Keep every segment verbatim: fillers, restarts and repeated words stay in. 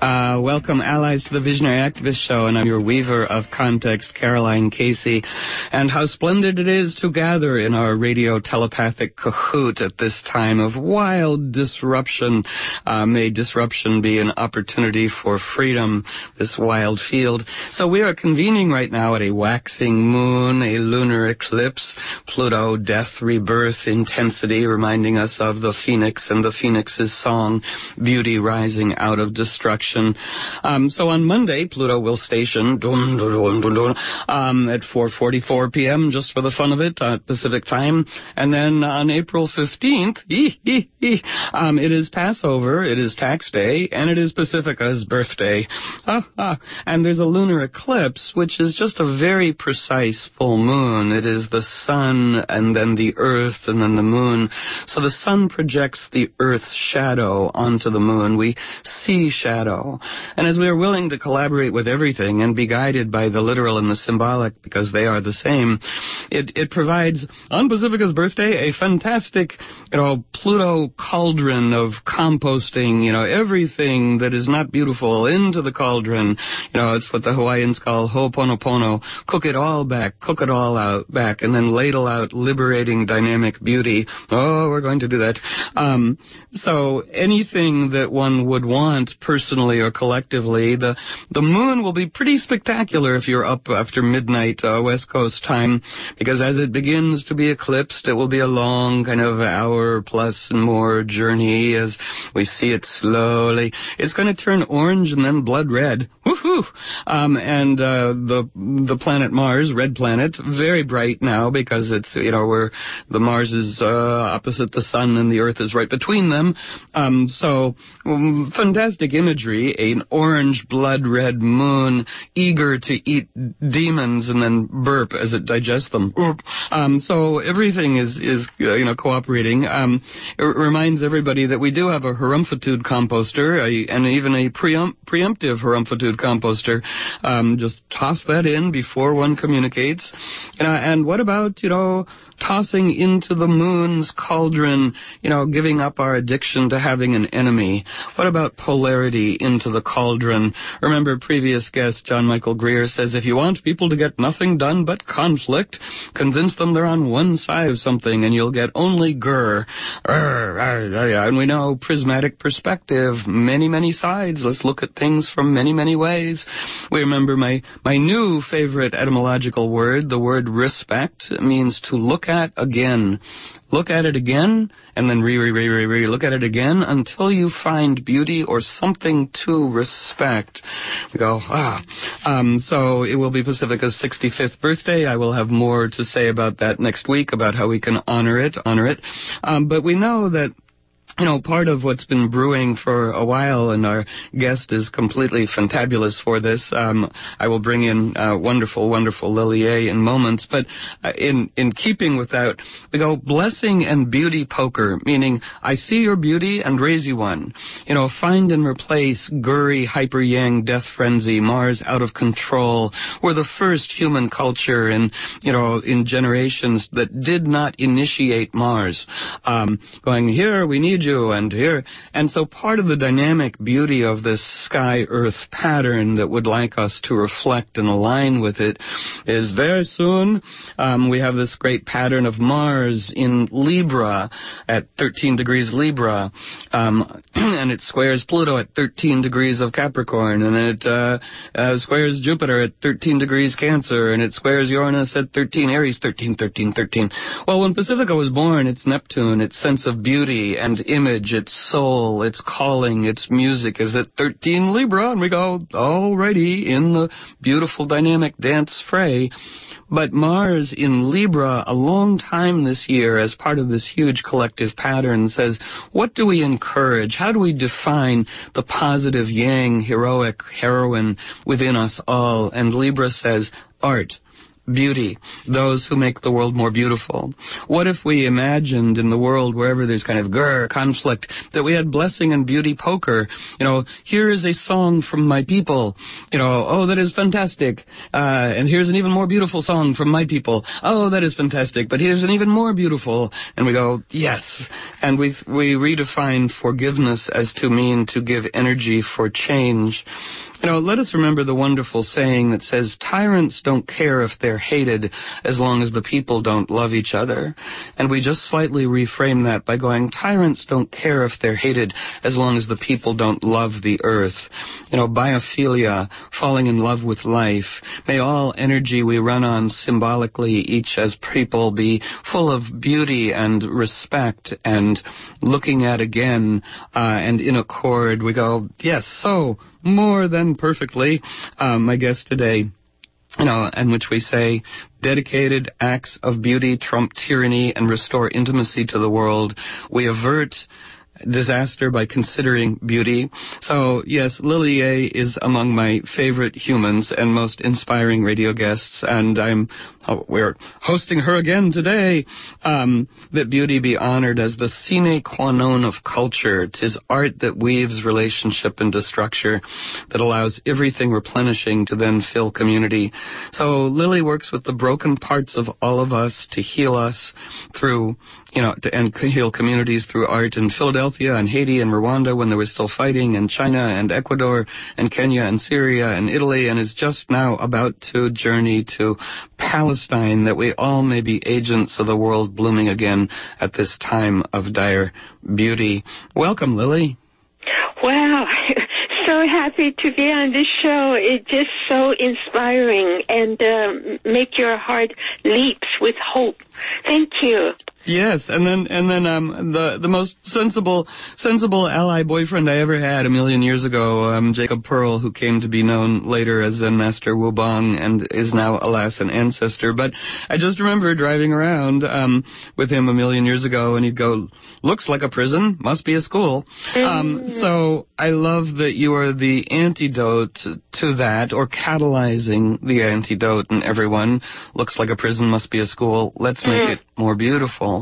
Uh, welcome, allies, to the Visionary Activist Show, and I'm your weaver of context, Caroline Casey. And how splendid it is to gather in our radio telepathic cahoot at this time of wild disruption. Uh, may disruption be an opportunity for freedom, this wild field. So we are convening right now at a waxing moon, a lunar eclipse, Pluto, death, rebirth, intensity, reminding us of the phoenix and the phoenix's song, beauty rising out of destruction. Um, so on Monday, Pluto will station dun, dun, dun, dun, um, at four forty-four p.m. just for the fun of it at Pacific time. And then on April fifteenth, um, it is Passover, it is tax day, and it is Pacifica's birthday. Ah, ah. And there's a lunar eclipse, which is just a very precise full moon. It is the sun and then the earth and then the moon. So the sun projects the earth's shadow onto the moon. We see shadow. And as we are willing to collaborate with everything and be guided by the literal and the symbolic, because they are the same, it, it provides, on Pacifica's birthday, a fantastic, you know, Pluto cauldron of composting, you know, everything that is not beautiful into the cauldron. You know, it's what the Hawaiians call ho'oponopono. Cook it all back, cook it all out back, and then ladle out liberating dynamic beauty. Oh, we're going to do that. Um, so anything that one would want personally or collectively, the the moon will be pretty spectacular if you're up after midnight uh, West Coast time, because as it begins to be eclipsed, it will be a long kind of hour plus and more journey as we see it slowly. It's going to turn orange and then blood red. Woohoo! Um, and uh, the the planet Mars, red planet, very bright now because it's, you know, where the Mars is uh, opposite the sun and the Earth is right between them. Um, so um, fantastic imagery. An orange blood red moon eager to eat demons and then burp as it digests them. Um, so everything is, is uh, you know, cooperating. Um, it reminds everybody that we do have a harumpitude composter a, and even a preempt, preemptive harumpitude composter. Um, just toss that in before one communicates. You know, and what about, you know, tossing into the moon's cauldron, you know, giving up our addiction to having an enemy? What about polarity into the cauldron? Remember, previous guest John Michael Greer says, if you want people to get nothing done but conflict, convince them they're on one side of something and you'll get only grr. And we know prismatic perspective, many, many sides. Let's look at things from many, many ways. We remember my, my new favorite etymological word, the word respect. It means to look at again. Look at it again, and then re, re, re, re, re, look at it again until you find beauty or something to respect. We go, ah. Um, so it will be Pacifica's sixty-fifth birthday. I will have more to say about that next week, about how we can honor it, honor it. Um, but we know that, you know, part of what's been brewing for a while, and our guest is completely fantabulous for this. Um, I will bring in uh, wonderful, wonderful Lily A in moments. But uh, in in keeping with that, we go blessing and beauty poker, meaning I see your beauty and raise you one. You know, find and replace Guri, hyper yang, death frenzy, Mars out of control. We're the first human culture in, you know, in generations that did not initiate Mars. Um, going, here, we need you, and here. And so part of the dynamic beauty of this sky-earth pattern that would like us to reflect and align with it is very soon um, we have this great pattern of Mars in Libra at thirteen degrees Libra, um, and it squares Pluto at thirteen degrees of Capricorn, and it uh, uh, squares Jupiter at thirteen degrees Cancer, and it squares Uranus at thirteen Aries, thirteen, thirteen, thirteen. Well, when Pacifica was born, its Neptune, its sense of beauty and image, its soul, its calling, its music is at thirteen Libra, and we go, alrighty, in the beautiful dynamic dance fray. But Mars in Libra, a long time this year, as part of this huge collective pattern, says, what do we encourage? How do we define the positive yang, heroic heroine within us all? And Libra says, art. beauty, those who make the world more beautiful? What if we imagined in the world, wherever there's kind of grr, conflict, that we had blessing and beauty poker? You know, here is a song from my people. You know, oh, that is fantastic. Uh, and here's an even more beautiful song from my people. Oh, that is fantastic. But here's an even more beautiful. And we go, yes. And we we redefine forgiveness as to mean to give energy for change. You know, let us remember the wonderful saying that says, tyrants don't care if they're hated as long as the people don't love each other. And we just slightly reframe that by going, tyrants don't care if they're hated as long as the people don't love the earth. You know, biophilia, falling in love with life. May all energy we run on symbolically, each as people, be full of beauty and respect and looking at again uh, and in accord. We go, yes, so more than perfectly. Um, my guest today, you know, in which we say, dedicated acts of beauty trump tyranny and restore intimacy to the world. We avert disaster by considering beauty. So, yes, Lily A is among my favorite humans and most inspiring radio guests, and I'm oh, we're hosting her again today. Um, that beauty be honored as the sine qua non of culture. 'Tis art that weaves relationship into structure, that allows everything replenishing to then fill community. So Lily works with the broken parts of all of us to heal us through, you know, to, and heal communities through art in Philadelphia and Haiti and Rwanda when there was still fighting, and China and Ecuador and Kenya and Syria and Italy, and is just now about to journey to Palestine, that we all may be agents of the world blooming again at this time of dire beauty. Welcome, Lily. Wow. So happy to be on this show. It's just so inspiring and uh, make your heart leaps with hope. Thank you. Yes, and then and then um the the most sensible sensible ally boyfriend I ever had a million years ago, um Jacob Pearl, who came to be known later as Zen Master Wu Bong and is now, alas, an ancestor. But I just remember driving around um with him a million years ago, and he'd go, "Looks like a prison, must be a school." Mm. Um so I love that you are the antidote to that, or catalyzing the antidote in everyone. Looks like a prison, must be a school. Let's make mm. it more beautiful.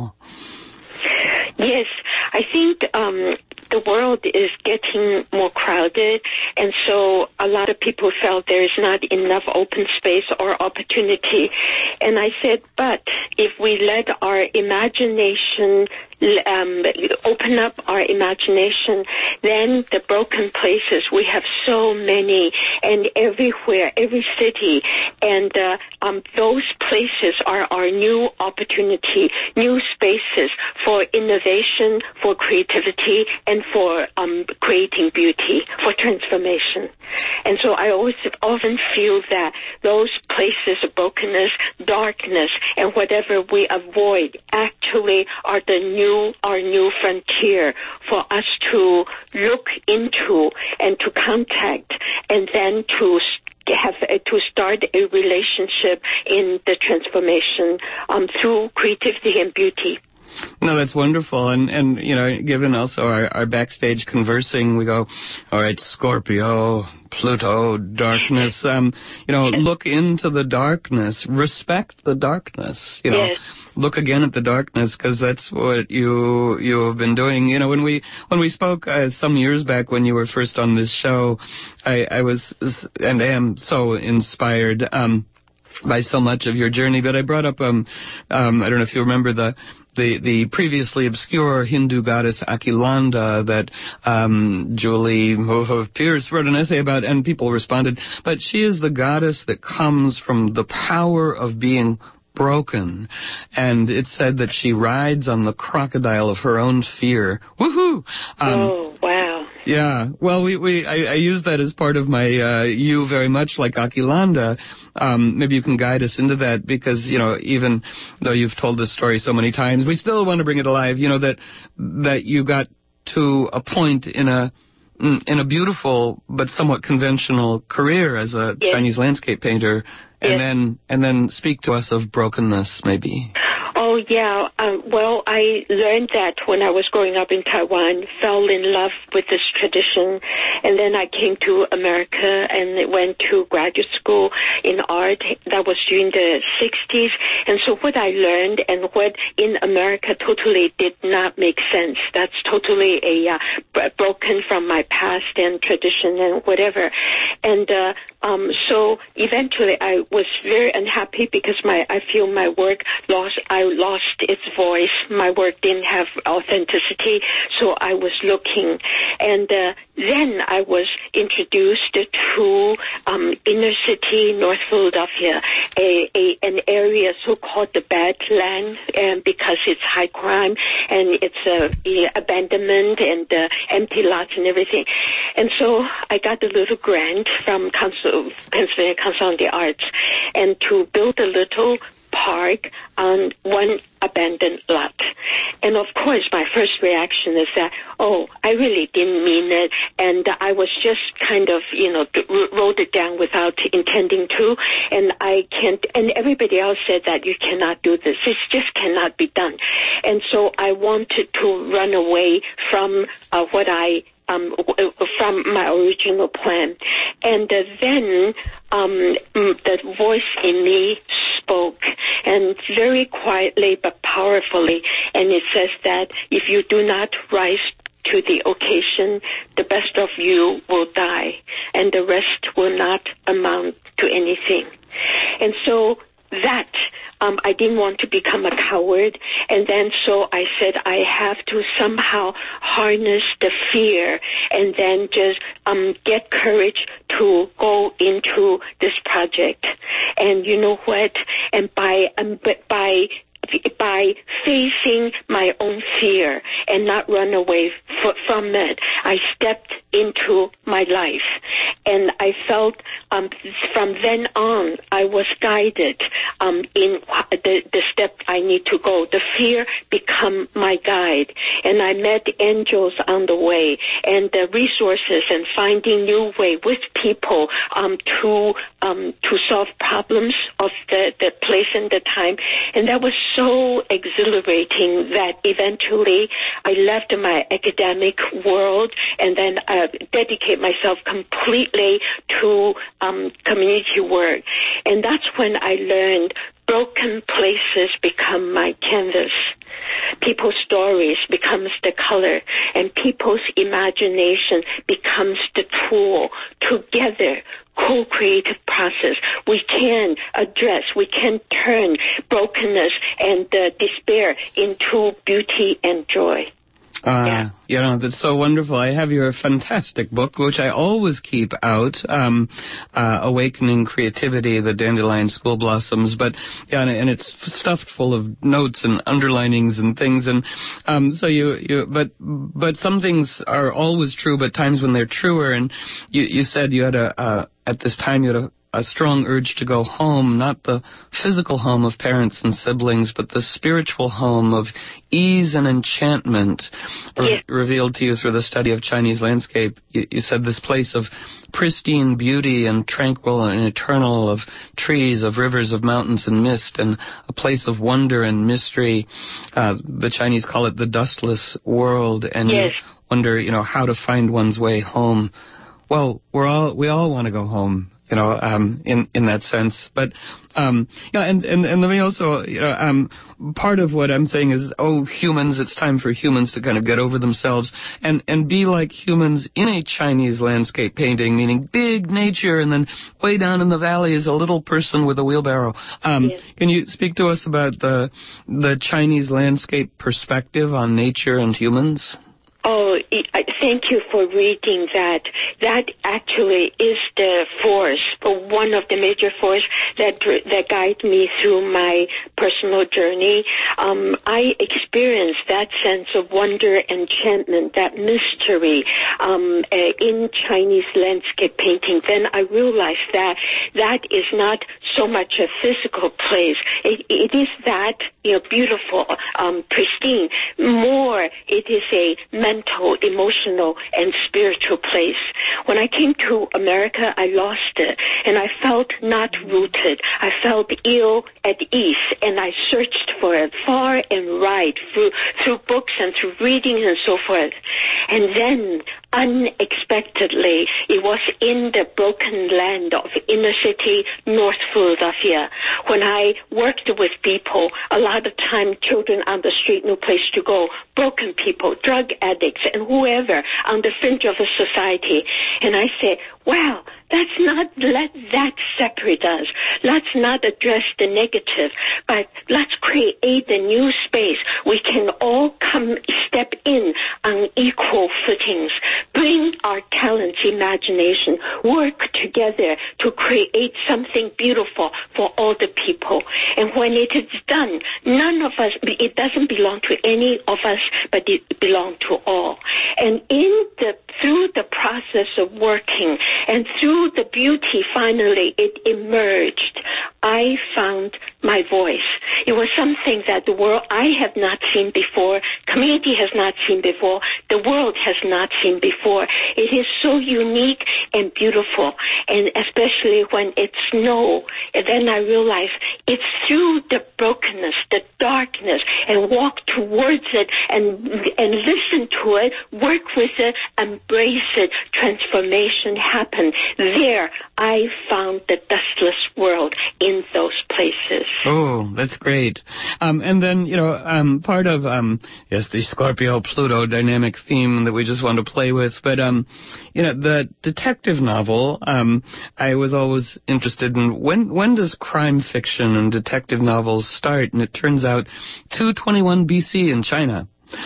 Yes, I think um, the world is getting more crowded, and so a lot of people felt there is not enough open space or opportunity. And I said, but if we let our imagination um, open up our imagination, then the broken places, we have so many, and everywhere, every city, and uh, um, those places are our new opportunity, new spaces for innovation, for creativity, and for um, creating beauty, for transformation. And so I always often feel that those places of brokenness, darkness, and whatever we avoid actually are the new our new frontier for us to look into and to contact, and then to have uh, to start a relationship in the transformation um, through creativity and beauty. No, that's wonderful. And, and you know, given also our, our backstage conversing, we go, all right, Scorpio, Pluto, darkness, um, you know, look into the darkness, respect the darkness, you know, yes. Look again at the darkness, because that's what you you have been doing. You know, when we when we spoke uh, some years back when you were first on this show, I, I was and am so inspired um, by so much of your journey. But I brought up, um, um, I don't know if you remember the the, the previously obscure Hindu goddess Akilanda that um, Julie Pierce wrote an essay about, and people responded. But she is the goddess that comes from the power of being broken, and it said that she rides on the crocodile of her own fear. Woohoo! Um, oh, wow. Yeah, well, we, we I, I use that as part of my uh, you very much like Akilanda. Um, maybe you can guide us into that, because, you know, even though you've told this story so many times, we still want to bring it alive, you know, that that you got to a point in a in a beautiful but somewhat conventional career as a yes. Chinese landscape painter. And yes. then and then speak to us of brokenness, maybe. Oh, Oh, yeah. Um, well, I learned that when I was growing up in Taiwan, fell in love with this tradition, and then I came to America and went to graduate school in art. That was during the sixties, and so what I learned and what in America totally did not make sense. That's totally a uh, b- broken from my past and tradition and whatever. And uh, um, so eventually I was very unhappy because my I feel my work lost, I lost its voice. My work didn't have authenticity, so I was looking. And uh, then I was introduced to um, inner city, North Philadelphia, a, a an area so-called the Badland, and because it's high crime and it's uh, abandonment and uh, empty lots and everything. And so I got a little grant from Council, Pennsylvania Council on the Arts, and to build a little park on one abandoned lot. And of course, my first reaction is that, oh, I really didn't mean it, and I was just kind of, you know, wrote it down without intending to, and I can't, and everybody else said that you cannot do this. This just cannot be done. And so I wanted to run away from uh, what I Um, from my original plan. And uh, then um, the voice in me spoke, and very quietly but powerfully, and it says that if you do not rise to the occasion, the best of you will die, and the rest will not amount to anything. And so that Um, I didn't want to become a coward, and then so I said I have to somehow harness the fear and then just um, get courage to go into this project. And you know what? And by um, by by facing my own fear and not run away f- from it, I stepped into my life. And I felt um, from then on, I was guided um, in the, the step I need to go. The fear become my guide. And I met angels on the way, and the resources, and finding new way with people um, to um, to solve problems of the, the place and the time. And that was so exhilarating that eventually I left my academic world and then uh, dedicate myself completely to um, community work. And that's when I learned broken places become my canvas. People's stories becomes the color, and people's imagination becomes the tool. Together, co-creative process, we can address, we can turn brokenness and uh, despair into beauty and joy. Uh, yeah. You know, that's so wonderful. I have your fantastic book, which I always keep out, um, uh, Awakening Creativity, The Dandelion School Blossoms, but, yeah, and, and it's stuffed full of notes and underlinings and things, and, um, so you, you, but, but some things are always true, but times when they're truer, and you, you said you had a, uh, at this time you had a, a strong urge to go home, not the physical home of parents and siblings, but the spiritual home of ease and enchantment re- revealed to you through the study of Chinese landscape. You, you said this place of pristine beauty and tranquil and eternal, of trees, of rivers, of mountains and mist, and a place of wonder and mystery. Uh, the Chinese call it the dustless world, and yes. you wonder, you know, how to find one's way home. Well, we're all we all want to go home, you know, um, in in that sense. But um, you know, and, and and let me also, you know, um, part of what I'm saying is, oh, humans, it's time for humans to kind of get over themselves and and be like humans in a Chinese landscape painting, meaning big nature, and then way down in the valley is a little person with a wheelbarrow. Um, yes. Can you speak to us about the the Chinese landscape perspective on nature and humans? Oh, thank you for reading that. That actually is the force, one of the major force that that guide me through my personal journey. Um, I experienced that sense of wonder, enchantment, that mystery um, uh, in Chinese landscape painting. Then I realized that that is not so much a physical place. It, it is that, you know, beautiful, um, pristine. More, it is a mental, emotional emotional and spiritual place. When I came to America, I lost it, and I felt not rooted. I felt ill at ease, and I searched for it far and wide through through books and through reading and so forth. And then, unexpectedly, it was in the broken land of inner city North Philadelphia. When I worked with people, a lot of time children on the street, no place to go, broken people, drug addicts, and whoever on the fringe of a society. And I said, wow, let's not let that separate us. Let's not address the negative, but let's create a new space. We can all come step in on equal footings, bring our talents, imagination, work together to create something beautiful for all the people. And when it is done, none of us, it doesn't belong to any of us, but it belongs to all. And in the, through the process of working and through the beauty, finally it emerged. I found my voice. It was something that the world, I have not seen before, community has not seen before, the world has not seen before. It is so unique and beautiful, and especially when it's snow. And then I realized it's through the brokenness, the darkness, and walk towards it and and listen to it, work with it, embrace it, transformation happen. There, I found the dustless world in those places. Oh, that's great. Um, and then, you know, um, part of, um, yes, the Scorpio-Pluto dynamic theme that we just want to play with, but, um, you know, the detective novel, um, I was always interested in when, when does crime fiction and detective novels start? And it turns out two twenty-one B C in China.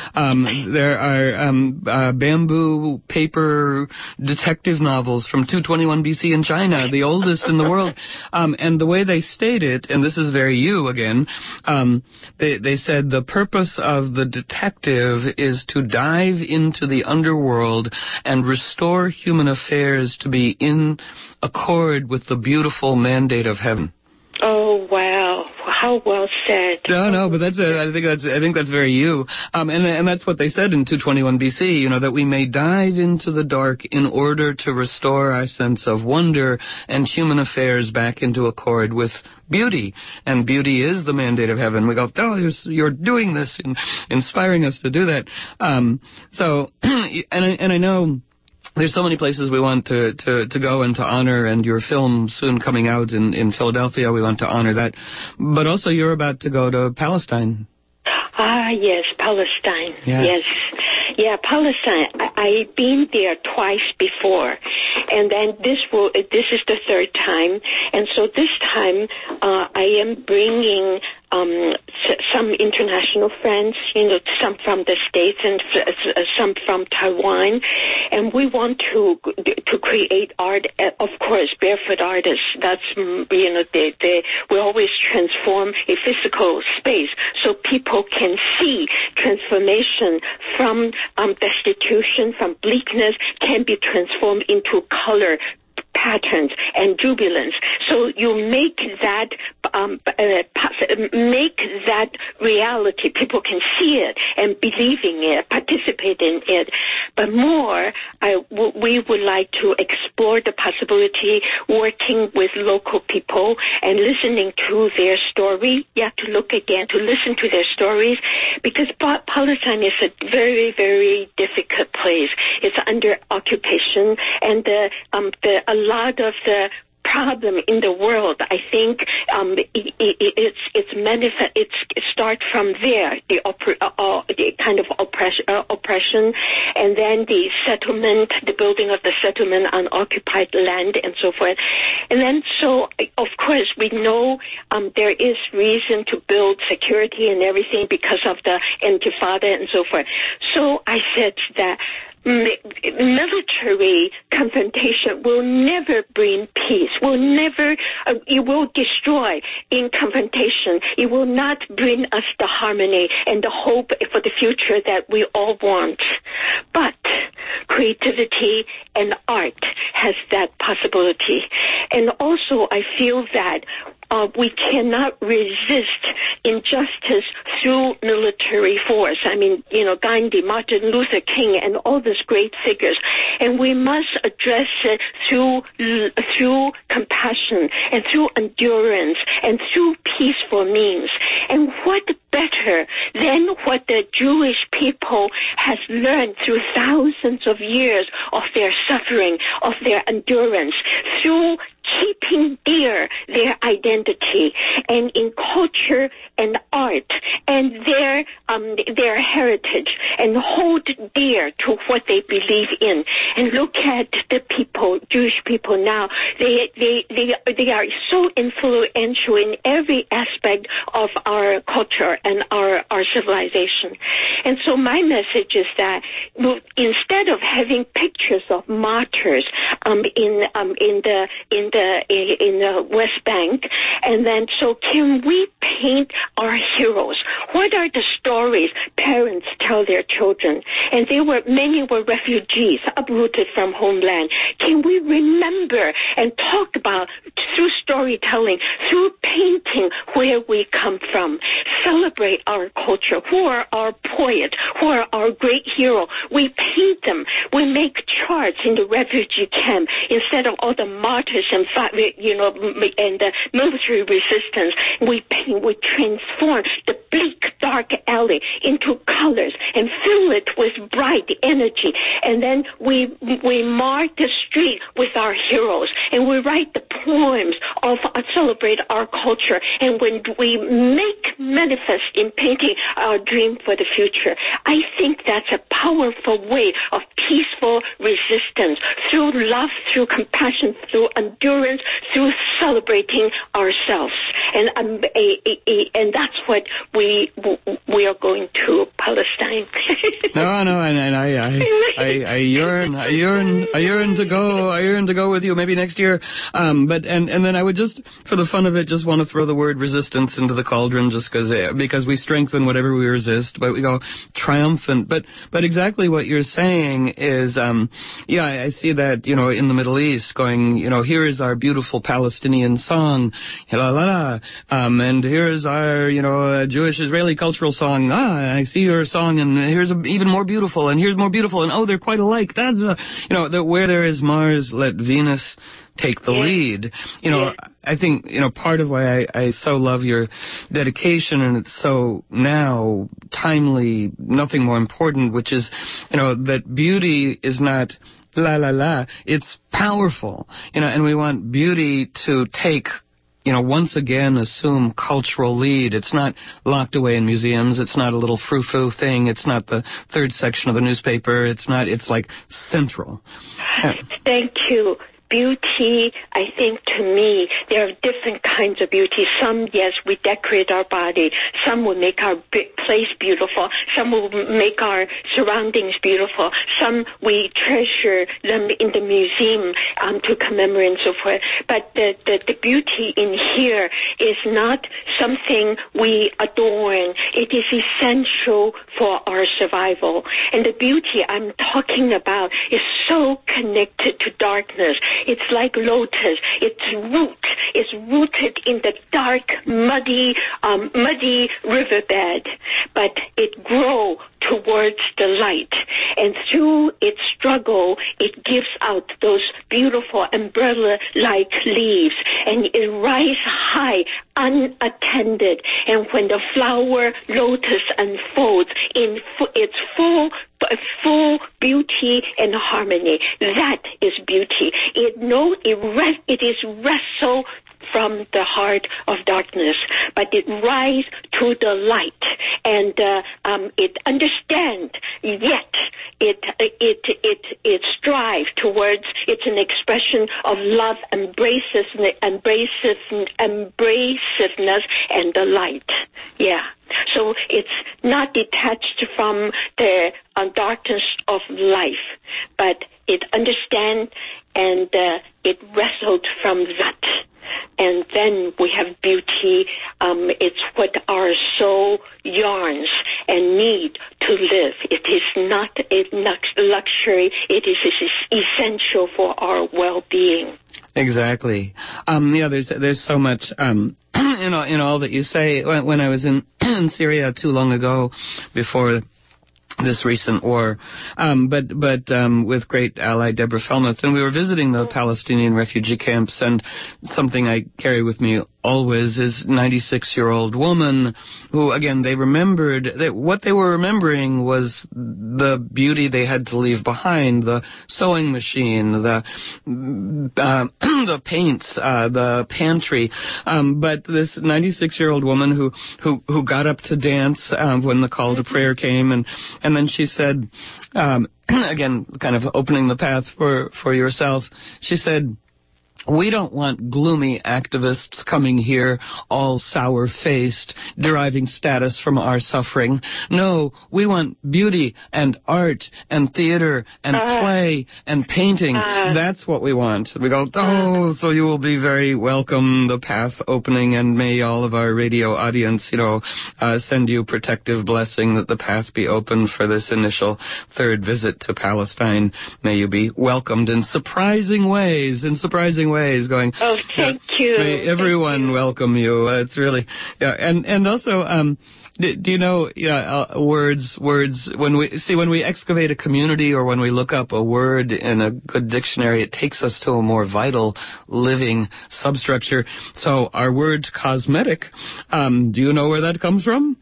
Um, there are um, uh, bamboo paper detective novels from two twenty-one B C in China, the oldest in the world. Um, and the way they state it, and this is very you again, um, they, they said the purpose of the detective is to dive into the underworld and restore human affairs to be in accord with the beautiful mandate of heaven. Oh, wow. How well said. No, no, but that's a, I think that's I think that's very you. Um, and and that's what they said in two twenty-one B C, you know, that we may dive into the dark in order to restore our sense of wonder and human affairs back into accord with beauty. And beauty is the mandate of heaven. We go, oh, you're, you're doing this, and inspiring us to do that. Um, so, and I, and I know there's so many places we want to, to, to go and to honor, and your film soon coming out in, in Philadelphia, we want to honor that. But also you're about to go to Palestine. Ah, yes, Palestine. Yes. yes. Yeah, Palestine. I, I've been there twice before, and then this will. This is the third time, and so this time uh, I am bringing um, s- some international friends. You know, some from the States and f- some from Taiwan, and we want to to create art. Of course, barefoot artists. That's you know they they we always transform a physical space so people can see transformation from um, destitution, from bleakness, can be transformed into color patterns and jubilance. So you make that um, uh, make that reality. People can see it and believe in it, participate in it. But more, I w- we would like to explore the possibility working with local people and listening to their story. Yeah, to look again, to listen to their stories, because pa- Palestine is a very, very difficult place. It's under occupation, and the um, the a lot of the problem in the world, I think um, it, it, it's it's manifest. It's it starts from there, the, oppre- uh, the kind of oppression, uh, oppression, and then the settlement, the building of the settlement on occupied land, and so forth. And then, so of course, we know um, there is reason to build security and everything because of the Intifada and so forth. So I said that military confrontation will never bring peace, will never, uh, it will destroy in confrontation. It will not bring us the harmony and the hope for the future that we all want. But creativity and art has that possibility. And also I feel that uh, we cannot resist injustice through military force. I mean, you know, Gandhi, Martin Luther King, and all these great figures. And we must address it through through compassion and through endurance and through peaceful means. And what better than what the Jewish people has learned through thousands of years of their suffering, of their endurance, through keeping dear their identity and in culture and art and their um, their heritage, and hold dear to what they believe in. And look at the people, Jewish people now. They they they they are so influential in every aspect of our culture and our our civilization. And so my message is that instead of having pictures of martyrs um, in um, in the in the in the West Bank, and then so can we paint our heroes? What are the stories parents tell their children? And they were many were refugees, uprooted from homeland. Can we remember and talk about through storytelling, through painting where we come from, celebrate our culture? Who are our poets? Who are our great heroes? We paint them. We make charts in the refugee camp instead of all the martyrs and you know and the military resistance. We paint. We transform the bleak, dark alley into colors and fill it with bright energy. And then we we mark the street with our heroes, and we write the poems of uh, celebrate our culture. And when we make manifest in painting our dream for the future, I think that's a powerful way of peaceful resistance through love, through compassion, through endurance, through celebrating ourselves. And um, a, a, a, and that's what we we are going to Palestine. no, no, and, and I, I, I, I yearn, I yearn, I yearn to go, I yearn to go with you, maybe next year. Um, but and and then I would just, for the fun of it, just want to throw the word resistance into the cauldron, just because because we strengthen whatever we resist, but we go triumphant. But but exactly what you're saying is, um, yeah, I, I see that, you know, in the Middle East, going, you know, here is our beautiful Palestinian song, la la la, um, and here is our, you know, Jewish Israeli cultural song. Ah, I see your song, and here's a, even more beautiful, and here's more beautiful, and oh, they're quite alike. That's a, you know, that where there is Mars, let Venus take the yeah. lead. You know, yeah. I think, you know, part of why I, I so love your dedication, and it's so now timely, nothing more important, which is, you know, that beauty is not la la la, it's powerful, you know, and we want beauty to take, you know, once again assume cultural lead. It's not locked away in museums. It's not a little frou-frou thing. It's not the third section of the newspaper. It's not, it's like central. Yeah. Thank you. Beauty, I think, to me, there are different kinds of beauty. Some, yes, we decorate our body. Some will make our place beautiful. Some will make our surroundings beautiful. Some we treasure them in the museum um, to commemorate and so forth. But the, the, the beauty in here is not something we adorn. It is essential for our survival. And the beauty I'm talking about is so connected to darkness. It's like lotus. Its root is rooted in the dark, muddy, um, muddy riverbed, but it grows towards the light. And through its struggle, it gives out those beautiful umbrella-like leaves, and it rises high, unattended. And when the flower lotus unfolds in f- its full full beauty and harmony, that is beauty. It no, it, rest, it is wrestled from the heart of darkness, but it rises to the light, and uh, um, it understands, yet it it it it strives towards. It's an expression of love, embraces, embraces, embraciveness, and the light. Yeah. So it's not detached from the uh, darkness of life, but it understands, and uh, it wrestled from that. And then we have beauty. Um, it's what our soul yearns and need to live. It is not a luxury. It is essential for our well-being. Exactly. Um, yeah, there's there's so much um, you know in all that you say. When, when I was in, in Syria too long ago, before this recent war, um, but but um, with great ally Deborah Felmuth, and we were visiting the Palestinian refugee camps, and something I carry with me always is ninety-six-year-old woman who, again, they remembered, that what they were remembering was the beauty they had to leave behind, the sewing machine, the uh, the paints, uh, the pantry, um, but this ninety-six-year-old woman who, who, who got up to dance uh, when the call to prayer came, and, and then she said, um, again, kind of opening the path for, for yourself, she said, "We don't want gloomy activists coming here all sour-faced, deriving status from our suffering. No, we want beauty and art and theater and uh, play and painting. Uh, That's what we want." We go, "Oh, so you will be very welcome, the path opening, and may all of our radio audience, you know, uh, send you protective blessing that the path be open for this initial third visit to Palestine. May you be welcomed in surprising ways, in surprising ways." ways going, oh, thank you. May everyone thank you. welcome you. Uh, it's really, yeah, and, and also, um, do, do you know, yeah, uh, words, words, when we, see, when we excavate a community or when we look up a word in a good dictionary, it takes us to a more vital, living substructure. So our word cosmetic, um, do you know where that comes from?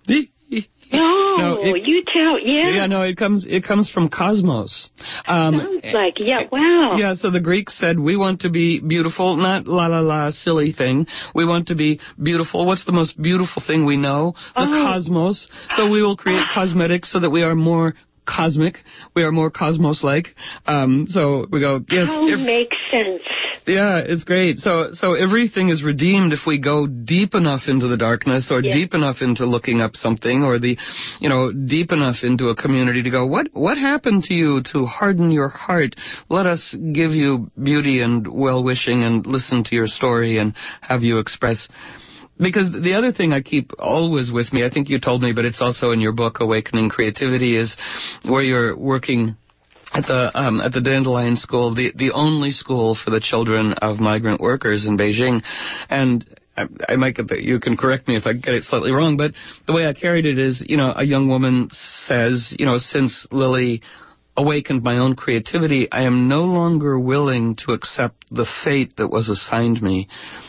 No, no it, you tell, yeah. Yeah, no, it comes it comes from cosmos. Um, Sounds like, yeah, wow. Yeah, so the Greeks said, we want to be beautiful, not la la la silly thing. We want to be beautiful. What's the most beautiful thing we know? The oh. cosmos. So we will create cosmetics so that we are more cosmic. We are more cosmos-like. Um, so we go, yes. How if, makes sense. Yeah, it's great. So so everything is redeemed if we go deep enough into the darkness or yeah. deep enough into looking up something or the, you know, deep enough into a community to go, what what happened to you to harden your heart? Let us give you beauty and well-wishing and listen to your story and have you express. Because the other thing I keep always with me, I think you told me, but it's also in your book, Awakening Creativity, is where you're working at the um, at the Dandelion School, the the only school for the children of migrant workers in Beijing, and I, I might get the, you can correct me if I get it slightly wrong, but the way I carried it is, you know, a young woman says, you know, since Lily awakened my own creativity, I am no longer willing to accept the fate that was assigned me.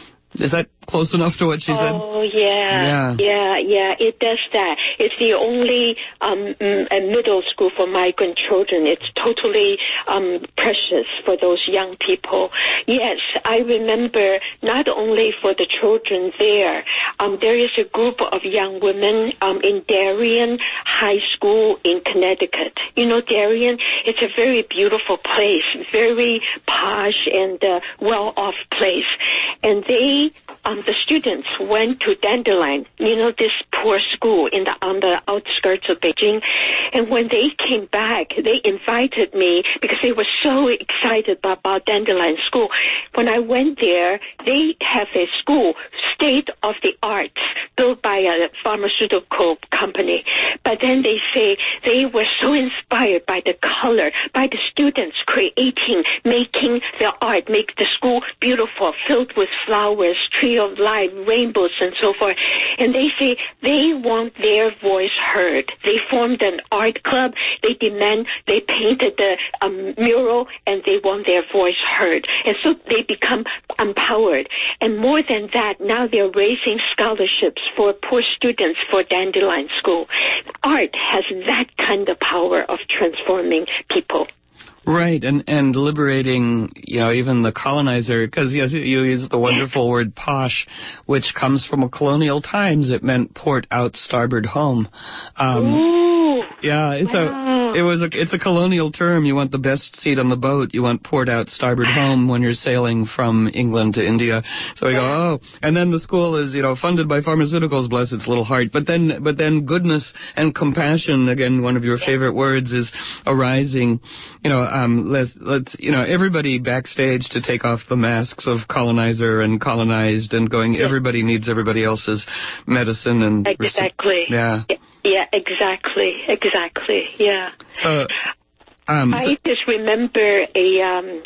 Is that close enough to what she said? Oh, yeah. Yeah, yeah, yeah. It does that. It's the only um, a middle school for migrant children. It's totally um, precious for those young people. Yes, I remember not only for the children there, um, there is a group of young women um, in Darien High School in Connecticut. You know, Darien, it's a very beautiful place, very posh and uh, well-off place. And they Um, the students went to Dandelion, you know, this poor school in the on the outskirts of Beijing. And when they came back, they invited me because they were so excited about, about Dandelion School. When I went there, they have a school, state-of-the-art, built by a pharmaceutical company. But then they say they were so inspired by the color, by the students creating, making the art, make the school beautiful, filled with flowers, tree of life, rainbows, and so forth. And they say they want their voice heard. They formed an art club. They demand, they painted the um, mural, and they want their voice heard. And so they become empowered. And more than that, now they're raising scholarships for poor students for Dandelion School. Art has that kind of power of transforming people. Right, and and liberating, you know, even the colonizer, because yes, you use the wonderful word posh, which comes from a colonial times. It meant port out, starboard home. Um, Ooh, yeah, it's wow. a it was a it's a colonial term. You want the best seat on the boat. You want port out, starboard home when you're sailing from England to India. So we go, oh, and then the school is, you know, funded by pharmaceuticals. Bless its little heart. But then but then goodness and compassion, again, one of your favorite words, is arising. You know. Um, let's, let's, you know, everybody backstage to take off the masks of colonizer and colonized and going, yeah. Everybody needs everybody else's medicine and... Exactly. Yeah. Yeah, exactly, exactly, yeah. So, um... I so, just remember a, um,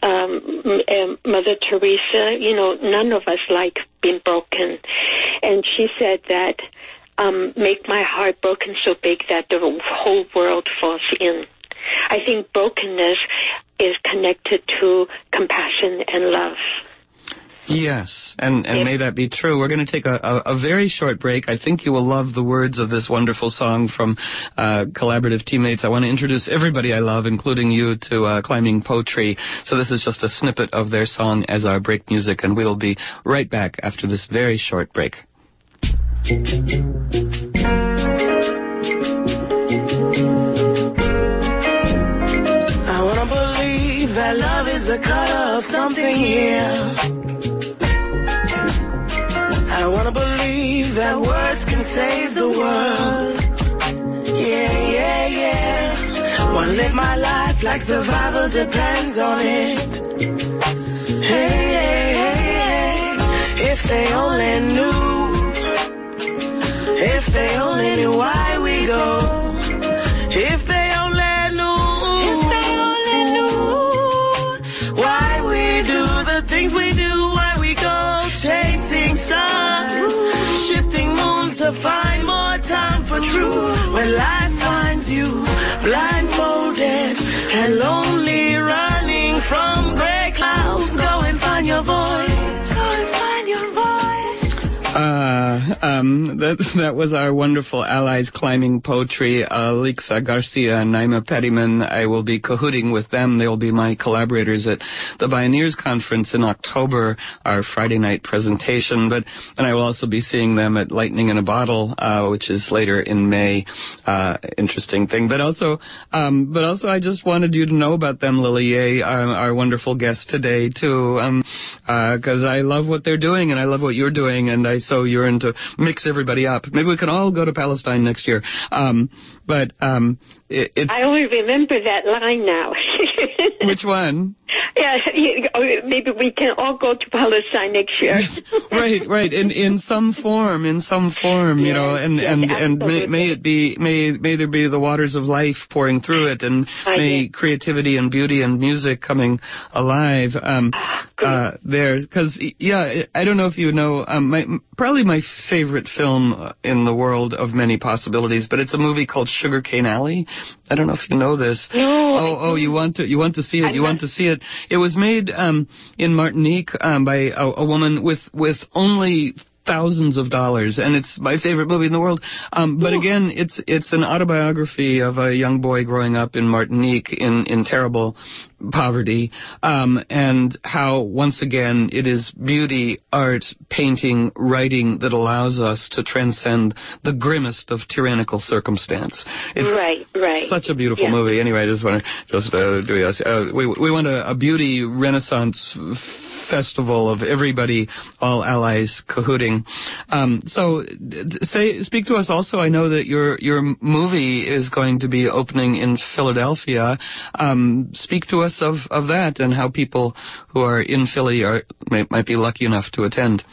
um, um, Mother Teresa, you know, none of us like being broken. And she said that, um, make my heart broken so big that the whole world falls in. I think brokenness is connected to compassion and love. Yes, and, and may that be true. We're going to take a, a, a very short break. I think you will love the words of this wonderful song from uh, Collaborative Teammates. I want to introduce everybody I love, including you, to uh, Climbing Poetry. So this is just a snippet of their song as our break music, and we'll be right back after this very short break. I want to believe that love is the color of something here. I want to believe that words can save the world. Yeah, yeah, yeah. Want to live my life like survival depends on it. Hey, hey, hey, hey. If they only knew. If they only knew why we go. If they only knew. If they only knew why we do the things we do. Why we go chasing stars, shifting moons to find more time for truth. When life finds you blindfolded and lonely, running from gray clouds, go and find your voice. Go and find your voice. Uh, um, that, that was our wonderful allies Climbing Poetry, uh, Lixa Garcia and Naima Pettyman. I will be cahooting with them. They will be my collaborators at the Bioneers Conference in October, our Friday night presentation. But and I will also be seeing them at Lightning in a Bottle, uh, which is later in May. Uh, interesting thing. But also, um, but also, I just wanted you to know about them, Lily Ye, our, our wonderful guest today too, um, because uh, I love what they're doing and I love what you're doing, and I so yearn to mix everybody up. Maybe we can all go to Palestine next year. Um, but um, it, it's... I only remember that line now. Which one? Yeah, maybe we can all go to Palestine next year. right, right. In in some form, in some form, you yes, know, and yes, and and may, may it be, may may there be the waters of life pouring through it, and I may did. creativity and beauty and music coming alive um, ah, uh, there. Because yeah, I don't know if you know, um, my probably my favorite film in the world of many possibilities, but it's a movie called Sugarcane Alley. I don't know if you know this. No. Oh, oh, you want to you want to see it? I'm you not... want to see it? It was made um, in Martinique um, by a, a woman with with only thousands of dollars, and it's my favorite movie in the world. Um, but Ooh. again, it's it's an autobiography of a young boy growing up in Martinique in in terrible poverty, um, and how once again it is beauty, art, painting, writing that allows us to transcend the grimmest of tyrannical circumstance. It's right, right. Such a beautiful yeah. movie. Anyway, I just want to just uh, do this. Uh, we we want a, a beauty renaissance festival of everybody, all allies cahooting. Um, so, say, speak to us also. I know that your your movie is going to be opening in Philadelphia. Um, speak to us of, of that and how people who are in Philly are may, might be lucky enough to attend.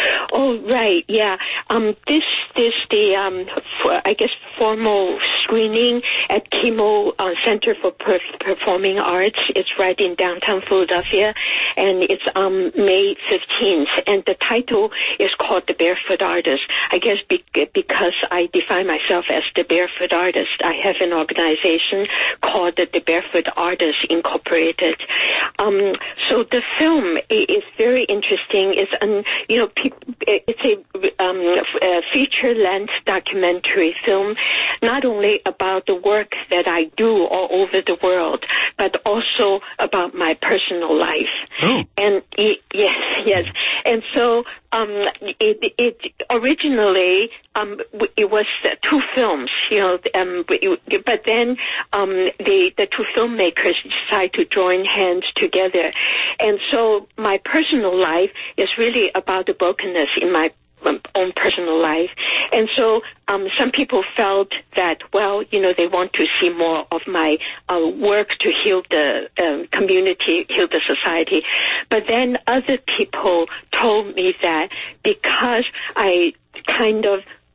Oh, right, yeah. Um, this this the um, for, I guess formal screening at Chemo uh, Center for Perf- Performing Arts. It's right in downtown Philadelphia, and it's um May fifteenth. And the title is called The Barefoot Artist. I guess be- because I define myself as the Barefoot Artist, I have an organization called the, the Barefoot Artists Incorporated. Um, so the film is very interesting. It's an you know people. It's a, um, a feature-length documentary film, not only about the work that I do all over the world, but also about my personal life. Oh. And it, yes, yes. And so um, it, it originally um, it was two films, you know. Um, but then um, the the two filmmakers decided to join hands together, and so my personal life is really about the brokenness in my own personal life. And so um, some people felt that, well, you know, they want to see more of my uh, work to heal the um, community, heal the society. But then other people told me that because I kind of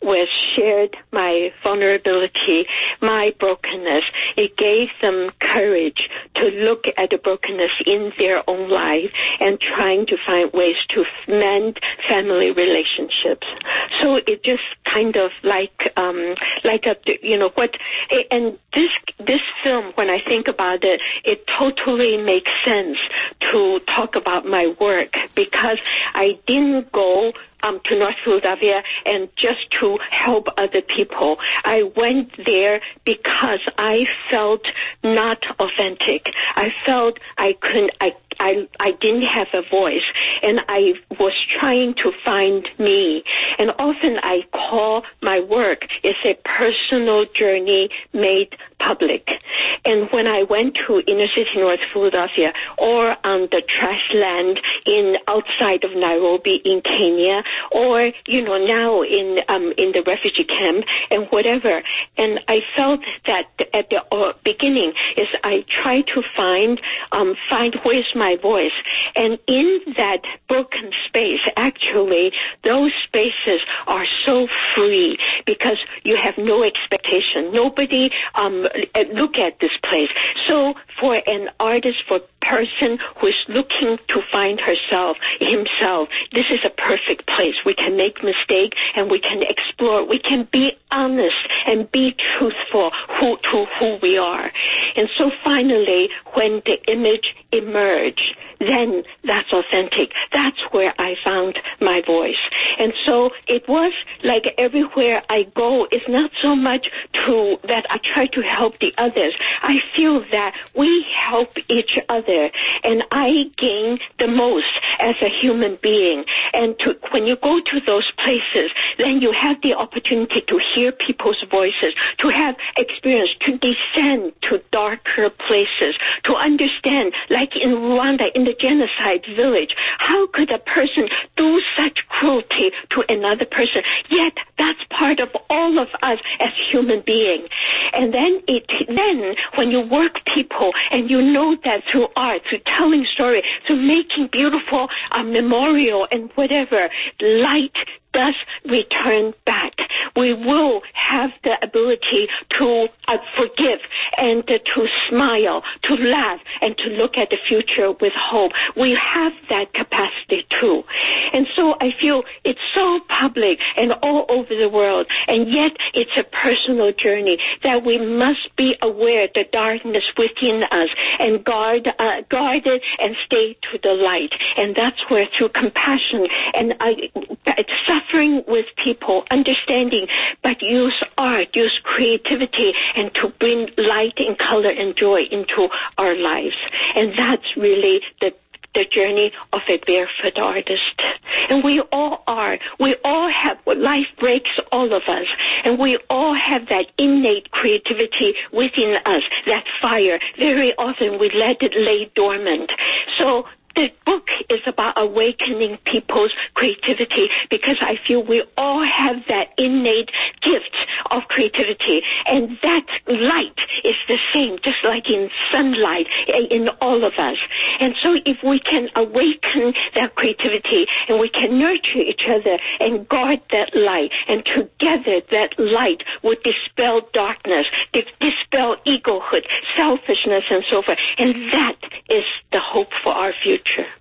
was shared my vulnerability, my brokenness. It gave them courage to look at the brokenness in their own life and trying to find ways to mend family relationships. So it just kind of like, um, like a, you know, what, and this, this film, when I think about it, it totally makes sense to talk about my work because I didn't go Um, to North Philadelphia and just to help other people. I went there because I felt not authentic. I felt I couldn't, I, I, I didn't have a voice, and I was trying to find me. And often I call my work is a personal journey made public. And when I went to inner city North Philadelphia or on the trash land in outside of Nairobi in Kenya, or you know now in um, in the refugee camp and whatever, and I felt that at the uh, beginning is I tried to find um, find where's my voice, and in that broken space, actually those spaces are so free because you have no expectation. Nobody um, look at this place. So for an artist, for a person who is looking to find herself, himself, this is a perfect place. We can make mistakes and we can explore. We can be honest and be truthful who, to who we are. And so finally, when the image emerged, then that's authentic. That's where I found my voice. And so it was like everywhere I go, it's not so much to that I try to help the others. I feel that we help each other, and I gain the most as a human being. And to, when you go to those places, then you have the opportunity to hear people's voices, to have experience, to descend to darker places, to understand, like in Rwanda, in the genocide village, how could a person do such cruelty to another person? Yet that's part of all of us as human beings. And then it, then when you work people and you know that through art, through telling story, through making beautiful uh, memorial and whatever, light does return back. We will have the ability to uh, forgive and uh, to smile, to laugh, and to look at the future with hope. We have that capacity too. And so I feel it's so public and all over the world, and yet it's a personal journey that we must be aware the darkness within us and guard, uh, guard it and stay to the light. And that's where through compassion and uh, suffering with people, understanding, but use art, use creativity, and to bring light and color and joy into our lives. And that's really the the journey of a barefoot artist. And we all are. We all have, life breaks all of us, and we all have that innate creativity within us, that fire. Very often we let it lay dormant. So the book is about awakening people's creativity because I feel we all have that innate gift of creativity, and that light is the same, just like in sunlight in all of us. And so if we can awaken that creativity and we can nurture each other and guard that light, and together that light would dispel darkness, dispel egohood, selfishness, and so forth. And that is the hope for our future.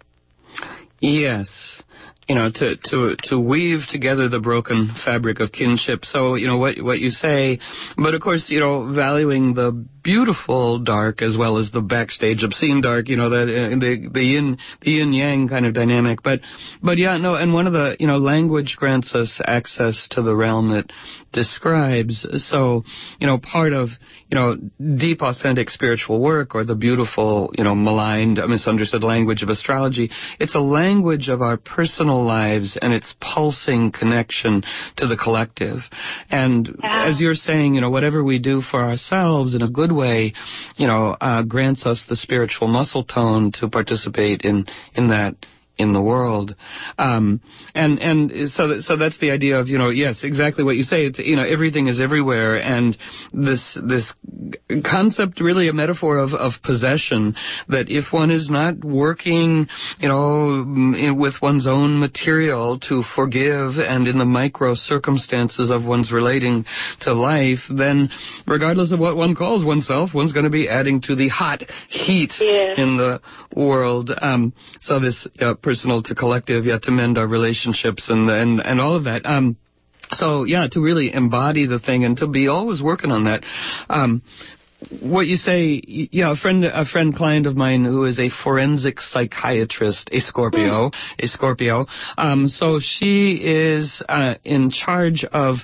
Yes. You know, to, to, to weave together the broken fabric of kinship. So, you know, what, what you say, but of course, you know, valuing the beautiful dark as well as the backstage obscene dark, you know, the, the, the yin, the yin yang kind of dynamic. But, but yeah, no, and one of the, you know, language grants us access to the realm that describes. So, you know, part of, you know, deep, authentic spiritual work, or the beautiful, you know, maligned, misunderstood language of astrology, it's a language of our personal lives and its pulsing connection to the collective. And yeah. As you're saying, you know, whatever we do for ourselves in a good way, you know, uh, grants us the spiritual muscle tone to participate in, in that in the world. Um, and, and so, that, so that's the idea of, you know, yes, exactly what you say. It's, you know, everything is everywhere. And this, this concept, really a metaphor of, of possession, that if one is not working, you know, in, with one's own material to forgive and in the micro circumstances of one's relating to life, then regardless of what one calls oneself, one's going to be adding to the hot heat yeah. in the world. Um, so this uh, personal to collective, yeah, to mend our relationships and and and all of that. Um, so yeah, to really embody the thing and to be always working on that. Um, what you say, yeah, a friend, a friend client of mine who is a forensic psychiatrist, a Scorpio, mm. a Scorpio. Um, so she is uh, in charge of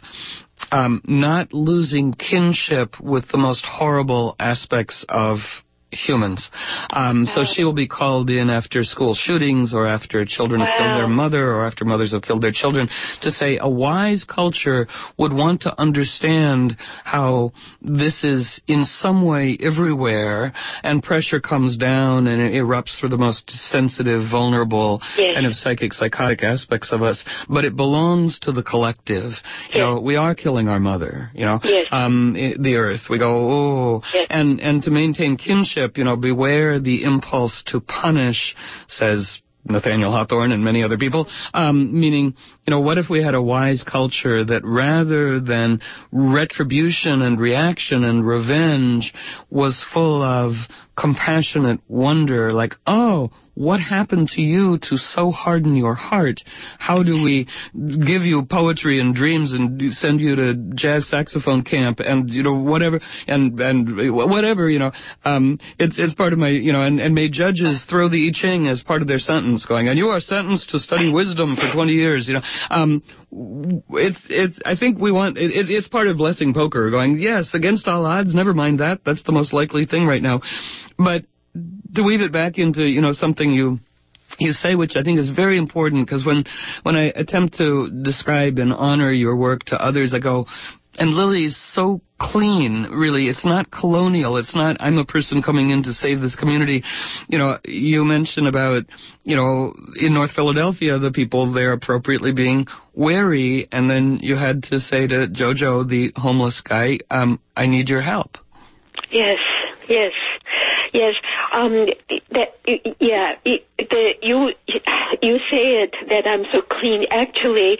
um, not losing kinship with the most horrible aspects of humans. Um, so she will be called in after school shootings or after children wow. have killed their mother or after mothers have killed their children to say a wise culture would want to understand how this is in some way everywhere and pressure comes down and it erupts through the most sensitive, vulnerable yes. kind of psychic, psychotic aspects of us, but it belongs to the collective. Yes. You know, we are killing our mother, you know, yes. um, the earth. We go, oh, yes. and, and to maintain kinship, you know, beware the impulse to punish, says Nathaniel Hawthorne and many other people, um, meaning, you know, what if we had a wise culture that rather than retribution and reaction and revenge was full of compassionate wonder, like, oh, what happened to you to so harden your heart? How do we give you poetry and dreams and send you to jazz saxophone camp and, you know, whatever, and, and whatever, you know, um, it's, it's part of my, you know, and, and may judges throw the I Ching as part of their sentence going, and you are sentenced to study wisdom for twenty years, you know, um, it's, it's, I think we want, it, it's part of blessing poker going, yes, against all odds, never mind that, that's the most likely thing right now. But to weave it back into, you know, something you you say, which I think is very important, because when, when I attempt to describe and honor your work to others, I go, and Lily's so clean, really. It's not colonial. It's not, I'm a person coming in to save this community. You know, you mentioned about, you know, in North Philadelphia, the people there appropriately being wary, and then you had to say to Jojo, the homeless guy, um, I need your help. Yes, yes. Yes, um, that, yeah, the, you, you say it that I'm so clean. Actually,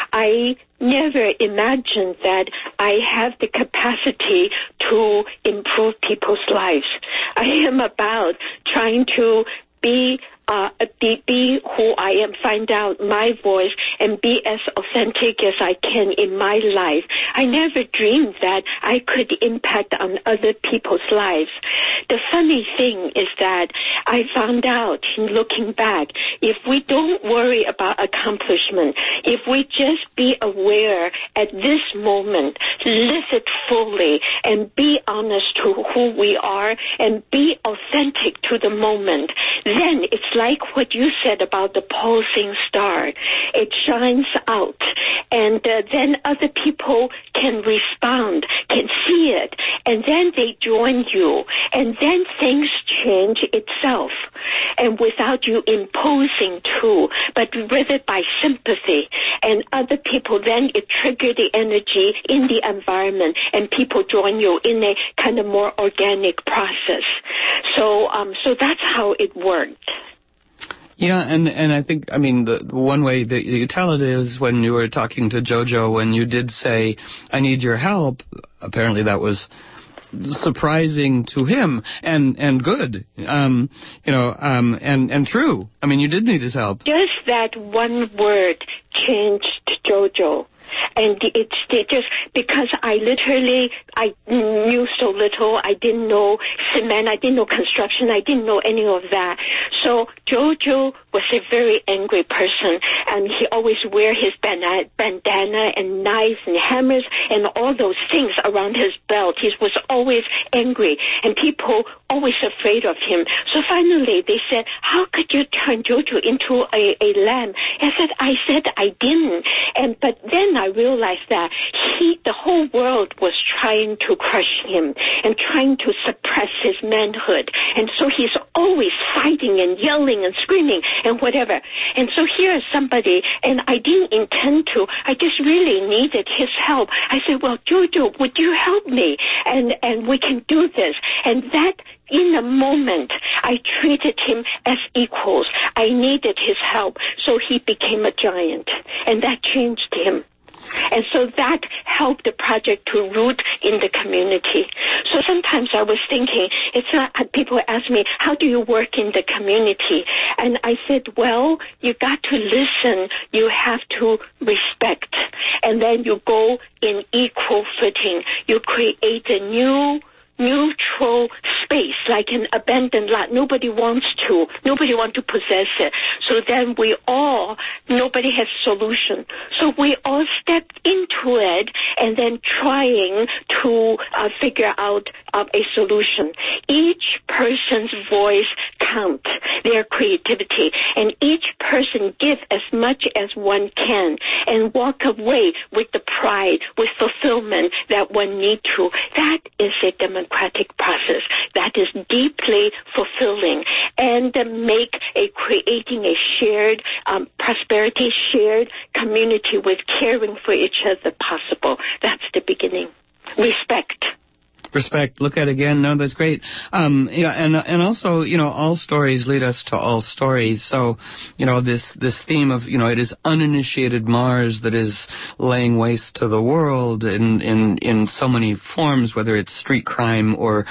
I never imagined that I have the capacity to improve people's lives. I am about trying to be Uh, be, be who I am, find out my voice, and be as authentic as I can in my life. I never dreamed that I could impact on other people's lives. The funny thing is that I found out, in looking back, if we don't worry about accomplishment, if we just be aware at this moment, live it fully, and be honest to who we are, and be authentic to the moment, then it's like what you said about the pulsing star. It shines out, and uh, then other people can respond, can see it, and then they join you, and then things change itself, and without you imposing too, but rather by sympathy, and other people, then it trigger the energy in the environment, and people join you in a kind of more organic process. So, um, so that's how it worked. Yeah, and, and I think, I mean, the, the one way that you tell it is when you were talking to Jojo, when you did say, I need your help, apparently that was surprising to him and, and good, um, you know, um, and, and true. I mean, you did need his help. Just that one word changed Jojo. And it's just because I literally, I knew so little. I didn't know cement. I didn't know construction. I didn't know any of that. So Jojo was a very angry person, and he always wear his bandana and knives and hammers and all those things around his belt. He was always angry, and people always afraid of him. So finally they said, how could you turn Jojo into a, a lamb? I said, I said I didn't. And but then I realized that he, the whole world was trying to crush him and trying to suppress his manhood. And so he's always fighting and yelling and screaming and whatever. And so here is somebody, and I didn't intend to, I just really needed his help. I said, well, Jojo, would you help me? And, and we can do this. And that, in a moment, I treated him as equals. I needed his help, so he became a giant. And that changed him. And so that helped the project to root in the community. So sometimes I was thinking, it's not, people ask me, how do you work in the community? And I said, well, you got to listen. You have to respect. And then you go in equal footing. You create a new neutral space, like an abandoned lot. Nobody wants to. Nobody wants to possess it. So then we all, nobody has solution. So we all stepped into it and then trying to uh, figure out uh, a solution. Each person's voice counts, their creativity, and each person give as much as one can and walk away with the pride, with fulfillment that one need to. That is a democratic process that is deeply fulfilling and uh, make a creating a shared um, prosperity, shared community with caring for each other possible. That's the beginning. Respect. Respect. Look at it again. No, that's great. Um, yeah, and and also, you know, all stories lead us to all stories. So, you know, this this theme of, you know, it is uninitiated Mars that is laying waste to the world in in in so many forms, whether it's street crime or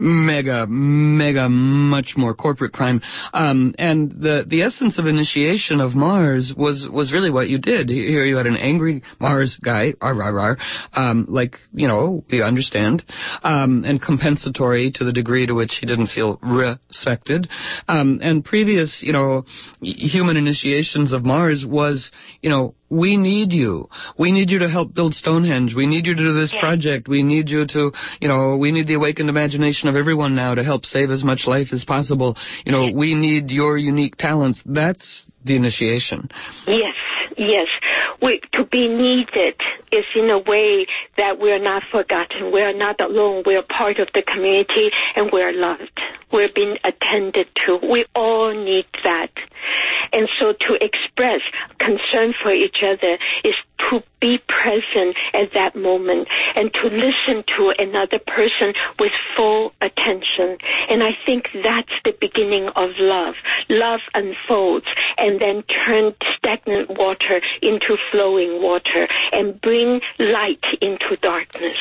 mega mega much more corporate crime. Um, and the the essence of initiation of Mars was was really what you did. Here you had an angry Mars guy, rah, rah, rah, um, like, you know, we understand. Um, and compensatory to the degree to which he didn't feel respected. Um, and previous, you know, human initiations of Mars was, you know, we need you. We need you to help build Stonehenge. We need you to do this project. We need you to, you know, we need the awakened imagination of everyone now to help save as much life as possible. You know, we need your unique talents. That's the initiation. Yes, yes. We, to be needed is in a way that we're not forgotten. We're not alone. We're part of the community and we're loved. We're being attended to. We all need that. And so to express concern for each other is to be present at that moment and to listen to another person with full attention. And I think that's the beginning of love. Love unfolds and then turns stagnant water into flowing water and bring light into darkness.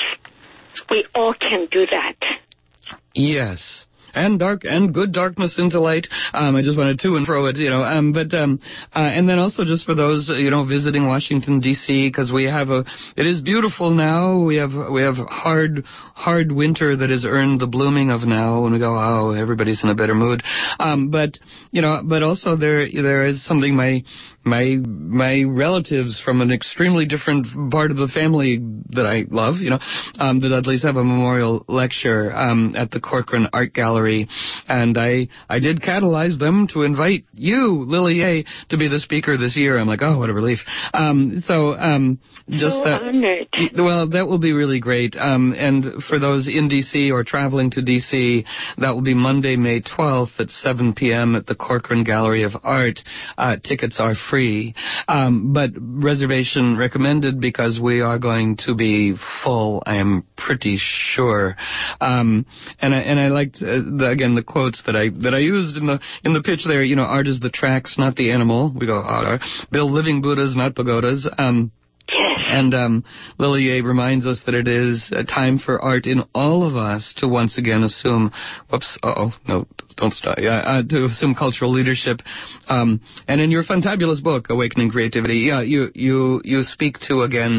We all can do that. Yes. And dark and good darkness into light. Um, I just wanted to and fro it, you know. Um, but um, uh, and then also just for those, you know, visiting Washington D C, because we have a, it is beautiful now. We have we have hard hard winter that has earned the blooming of now. And we go, oh, everybody's in a better mood. Um, but you know, but also there there is something my. My my relatives from an extremely different part of the family that I love, you know, um, the Dudleys have a memorial lecture um, at the Corcoran Art Gallery, and I I did catalyze them to invite you, Lily A, to be the speaker this year. I'm like, oh, what a relief. Um, so um, just so that. Honored. Well, that will be really great. Um, and for those in D C or traveling to D C, that will be Monday, May twelfth at seven p.m. at the Corcoran Gallery of Art. Uh, tickets are free. Free, um, but reservation recommended because we are going to be full. I am pretty sure. Um, and I and I liked uh, the, again the quotes that I that I used in the in the pitch there. You know, art is the tracks, not the animal. We go art. Build living Buddhas, not pagodas. Um, And um, Lily A reminds us that it is a time for art in all of us to once again assume, whoops, uh-oh, no, don't stop, yeah, uh, to assume cultural leadership. Um, and in your fantabulous book, Awakening Creativity, yeah, you, you, you speak to, again,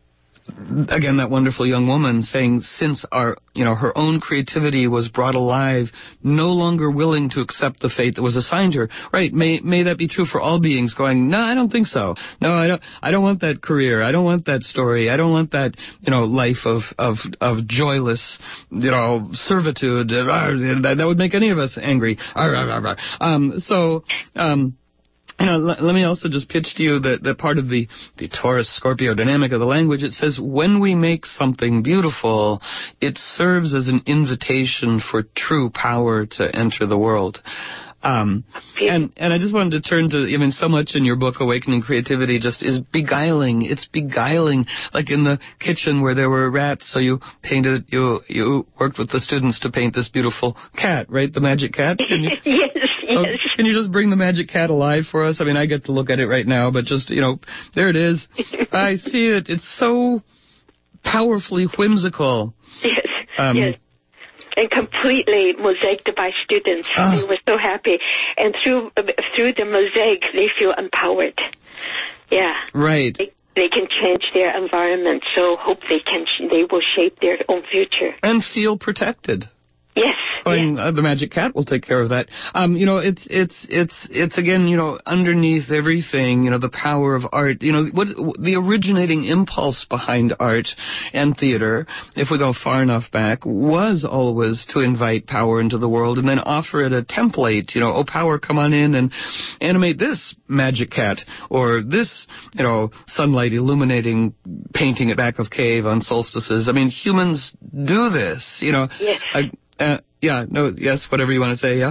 again, that wonderful young woman saying, since our, you know, her own creativity was brought alive, no longer willing to accept the fate that was assigned her. Right? May may that be true for all beings? Going, no, I don't think so. No, I don't. I don't want that career. I don't want that story. I don't want that, you know, life of of of joyless, you know, servitude. That, that would make any of us angry. Um. So. Um. You know, l- let me also just pitch to you that, that part of the, the Taurus-Scorpio dynamic of the language. It says, when we make something beautiful, it serves as an invitation for true power to enter the world. Um, and, and I just wanted to turn to, I mean, so much in your book, Awakening Creativity, just is beguiling. It's beguiling. Like in the kitchen where there were rats, so you painted, you, you worked with the students to paint this beautiful cat, right? The magic cat? Can you, yes, yes. Oh, can you just bring the magic cat alive for us? I mean, I get to look at it right now, but just, you know, there it is. I see it. It's so powerfully whimsical. Yes, um, yes. And completely mosaiced by students. Oh. They were so happy. And through through the mosaic, they feel empowered. Yeah. Right. They, they can change their environment, so hope they can. They will shape their own future. And feel protected. Yes. Oh, and yes. uh, the magic cat will take care of that. Um, you know, it's it's it's it's again, you know, underneath everything, you know, the power of art. You know, what the originating impulse behind art and theater, if we go far enough back, was always to invite power into the world and then offer it a template. You know, oh, power, come on in and animate this magic cat or this, you know, sunlight illuminating painting at back of cave on solstices. I mean, humans do this. You know. Yes. I, Uh, yeah, no, yes, whatever you want to say, yeah?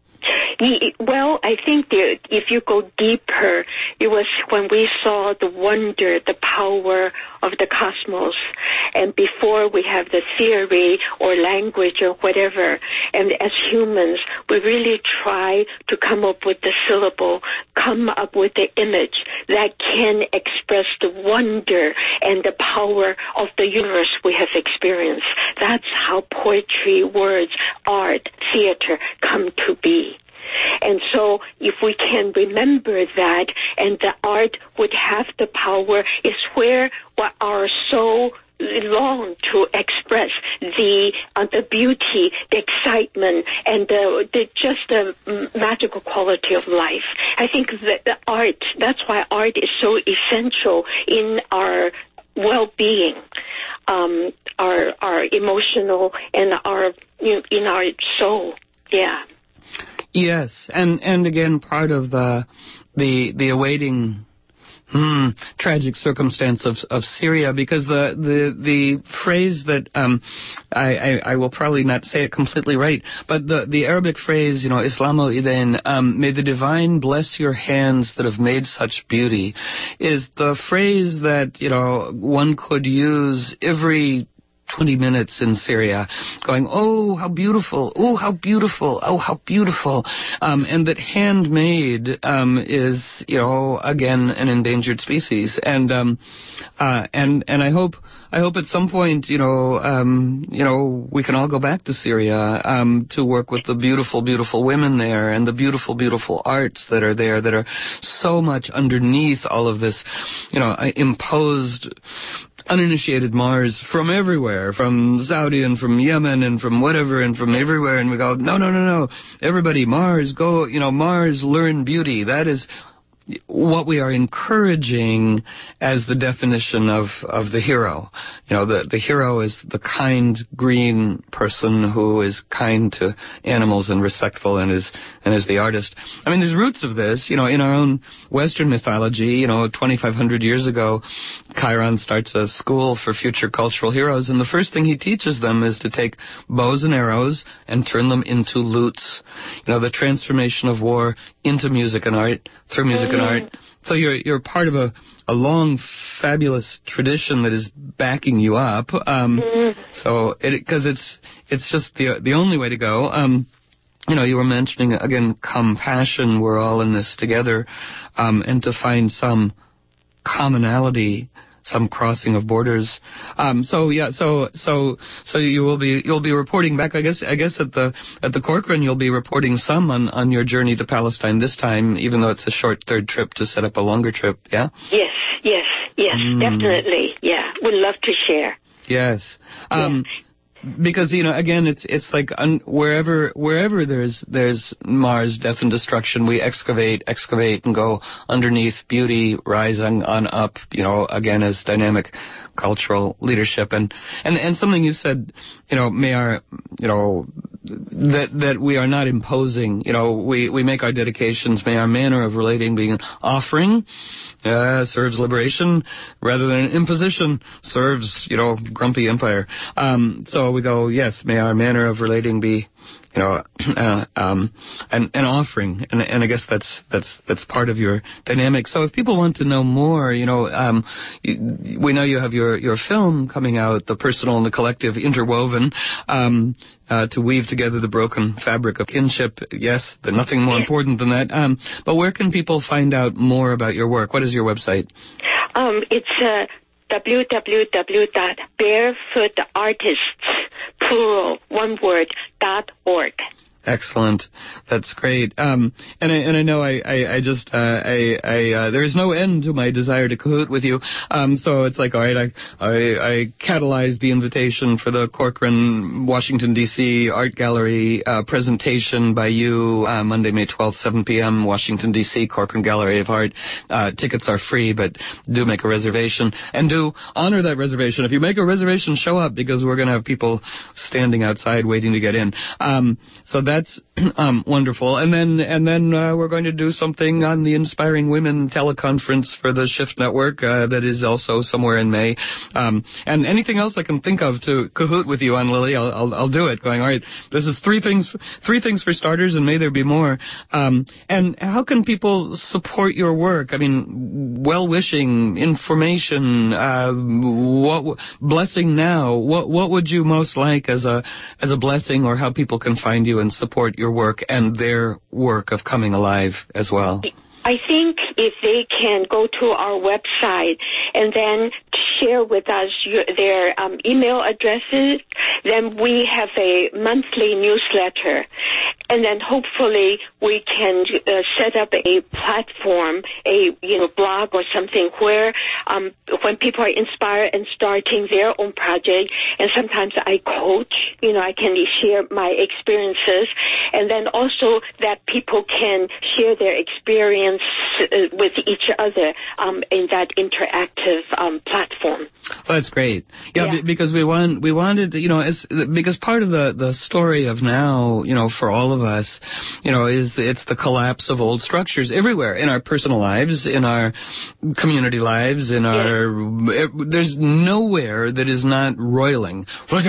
Well, I think that if you go deeper, it was when we saw the wonder, the power of the cosmos. And before we have the theory or language or whatever, and as humans, we really try to come up with the syllable, come up with the image that can express the wonder and the power of the universe we have experienced. That's how poetry, words, art, theater come to be. And so if we can remember that, and the art would have the power, is where what our soul long to express the uh, the beauty, the excitement, and the, the just the magical quality of life. I think that the art, that's why art is so essential in our well-being, um, our our emotional and our you know, in our soul. Yeah. Yes, and and again, part of the the the awaiting hmm, tragic circumstance of of Syria, because the the the phrase that um I, I I will probably not say it completely right, but the the Arabic phrase, you know, Islamo Idain, um, may the divine bless your hands that have made such beauty, is the phrase that, you know, one could use every twenty minutes in Syria, going, oh, how beautiful, oh, how beautiful, oh, how beautiful. Um, and that handmade um, is, you know, again, an endangered species. And um, uh, and and I hope I hope at some point, you know, um, you know, we can all go back to Syria um, to work with the beautiful, beautiful women there and the beautiful, beautiful arts that are there that are so much underneath all of this, you know, imposed uninitiated Mars from everywhere, from Saudi and from Yemen and from whatever and from everywhere, and we go, no, no, no, no, everybody, Mars, go, you know, Mars, learn beauty. That is what we are encouraging as the definition of, of the hero. You know, the, the hero is the kind, green person who is kind to animals and respectful and is, and is the artist. I mean, there's roots of this, you know, in our own Western mythology. You know, twenty-five hundred years ago, Chiron starts a school for future cultural heroes, and the first thing he teaches them is to take bows and arrows and turn them into lutes. You know, the transformation of war into music and art, through music and art. So you're you're part of a, a long, fabulous tradition that is backing you up. Um, mm-hmm. So it because it's it's just the the only way to go. Um, you know, you were mentioning again compassion. We're all in this together, um, and to find some commonality, some crossing of borders. Um, so yeah, so so so you will be you'll be reporting back. I guess I guess at the at the Corcoran you'll be reporting some on, on your journey to Palestine this time, even though it's a short third trip to set up a longer trip. Yeah. Yes, yes, yes, mm. definitely. Yeah, would love to share. Yes. Um, yeah. Because, you know, again, it's it's like un, wherever wherever there's there's Mars, death and destruction, we excavate, excavate, and go underneath beauty, rising on up, you know, again, as dynamic cultural leadership. And, and, and something you said, you know, may our, you know, that that we are not imposing. You know, we, we make our dedications. May our manner of relating be an offering, uh, serves liberation, rather than an imposition, serves, you know, grumpy empire. Um, so we go, yes, may our manner of relating be, you know, uh, um, an, an offering, and, and I guess that's that's that's part of your dynamic. So if people want to know more, you know, um, you, we know you have your, your film coming out, The Personal and the Collective Interwoven, um, uh, to weave together the broken fabric of kinship. Yes, there's nothing more important than that. Um, but where can people find out more about your work? What is your website? Um, it's uh, w w w dot barefoot artists, plural, one word, dot org. Excellent. That's great. Um, and I, and I know I, I, I just, uh, I, I, uh, there is no end to my desire to cahoot with you. Um, so it's like, all right, I, I, I catalyzed the invitation for the Corcoran, Washington, D C Art Gallery, uh, presentation by you, uh, Monday, May twelfth, seven p.m., Washington, D C Corcoran Gallery of Art. Uh, tickets are free, but do make a reservation. And do honor that reservation. If you make a reservation, show up, because we're going to have people standing outside waiting to get in. Um, so that That's um, wonderful. And then and then uh, we're going to do something on the Inspiring Women teleconference for the Shift Network uh, that is also somewhere in May. Um, and anything else I can think of to cahoot with you on, Lily, I'll, I'll, I'll do it. Going, all right, this is three things three things for starters, and may there be more. Um, and how can people support your work? I mean, well-wishing, information, uh, what blessing now? What what would you most like as a as a blessing, or how people can find you and support your work and their work of coming alive as well? I think if they can go to our website and then share with us your, their um, email addresses, then we have a monthly newsletter. And then hopefully we can uh, set up a platform, a you know blog or something where um, when people are inspired and starting their own project, and sometimes I coach, you know, I can share my experiences, and then also that people can share their experience with each other um, in that interactive um, platform. Well, that's great. Yeah, yeah. B- because we want we wanted, you know, as, because part of the, the story of now, you know, for all of us, you know, is it's the collapse of old structures everywhere in our personal lives, in our community lives, in our yeah. there's nowhere that is not roiling,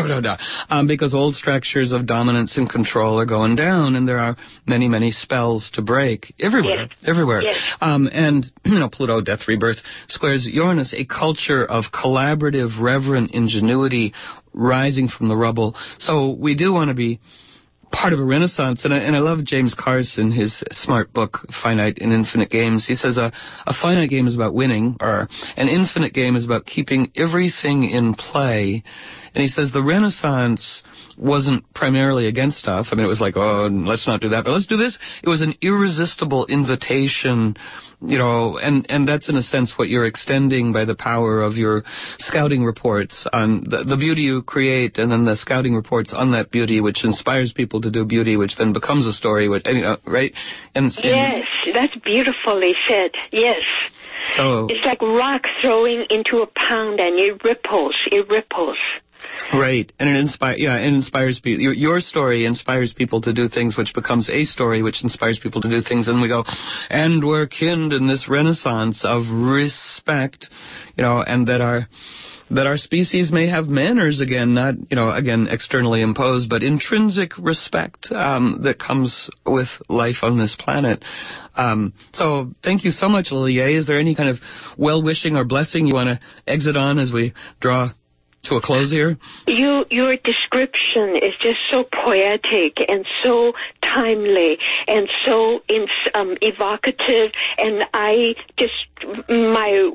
um, because old structures of dominance and control are going down, and there are many many spells to break everywhere, yes. everywhere. Yes. Um, and, you know, Pluto, Death, Rebirth, squares Uranus, a culture of collaborative, reverent ingenuity rising from the rubble. So we do want to be part of a renaissance. And I, and I love James Carson, his smart book, Finite and Infinite Games. He says a, a finite game is about winning, or an infinite game is about keeping everything in play. And he says the Renaissance wasn't primarily against stuff. I mean, it was like, oh, let's not do that, but let's do this. It was an irresistible invitation, you know, and, and that's in a sense what you're extending by the power of your scouting reports on the, the beauty you create, and then the scouting reports on that beauty, which inspires people to do beauty, which then becomes a story, which, uh, right? And, and yes, that's beautifully said. Yes. So it's like rock throwing into a pond, and it ripples, it ripples. Right, and it inspires. Yeah, it inspires people. Your, your story inspires people to do things, which becomes a story, which inspires people to do things, and we go, and we're kinned in this renaissance of respect, you know, and that our that our species may have manners again, not, you know, again externally imposed, but intrinsic respect um, that comes with life on this planet. Um, so thank you so much, Lily Yeh. Is there any kind of well-wishing or blessing you want to exit on as we draw to a close here? You, your description is just so poetic and so timely and so in, um, evocative, and I just, my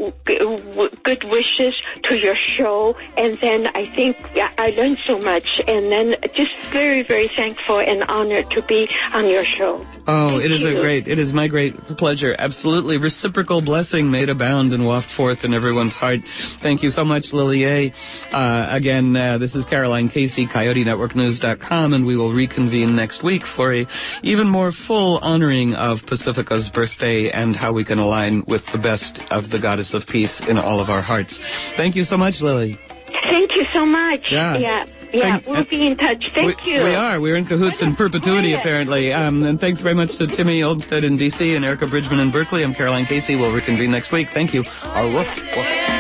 good wishes to your show, and then I think I learned so much, and then just very, very thankful and honored to be on your show. Oh, Thank it is you. a great, it is my great pleasure. Absolutely. Reciprocal blessing made abound and waft forth in everyone's heart. Thank you so much, Lily Yeh. Uh, again, uh, this is Caroline Casey, Coyote Network News dot com, and we will reconvene next week for a even more full honoring of Pacifica's birthday and how we can align with the best feast of the Goddess of Peace in all of our hearts. Thank you so much, Lily. Thank you so much. Yeah. Yeah. Yeah, Thank, we'll be in touch. Thank we, you. We are. We're in cahoots in perpetuity, apparently. Um, and thanks very much to Timmy Olmstead in D C and Erica Bridgman in Berkeley. I'm Caroline Casey. We'll reconvene next week. Thank you. Au revoir.